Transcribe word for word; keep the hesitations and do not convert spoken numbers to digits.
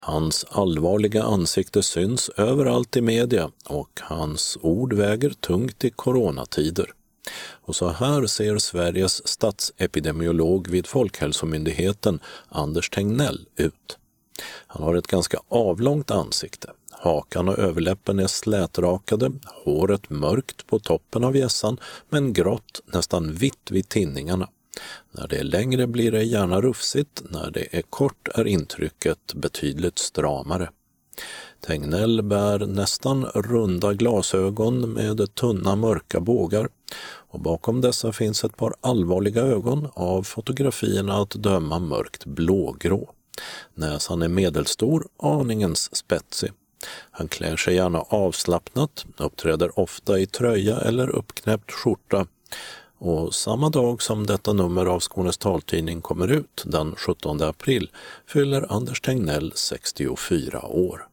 Hans allvarliga ansikte syns överallt i media och hans ord väger tungt i coronatider. Och så här ser Sveriges statsepidemiolog vid Folkhälsomyndigheten, Anders Tegnell, ut. Han har ett ganska avlångt ansikte. Hakan och överläppen är slätrakade, håret mörkt på toppen av hjässan men grått, nästan vitt vid tinningarna. När det är längre blir det gärna rufsigt, när det är kort är intrycket betydligt stramare. Tegnell bär nästan runda glasögon med tunna mörka bågar och bakom dessa finns ett par allvarliga ögon, av fotografierna att döma mörkt blågrå. Näsan är medelstor, aningens spetsig. Han klär sig gärna avslappnat, uppträder ofta i tröja eller uppknäppt skjorta. Och samma dag som detta nummer av Skånes taltidning kommer ut, den sjuttonde april, fyller Anders Tegnell sextiofyra år.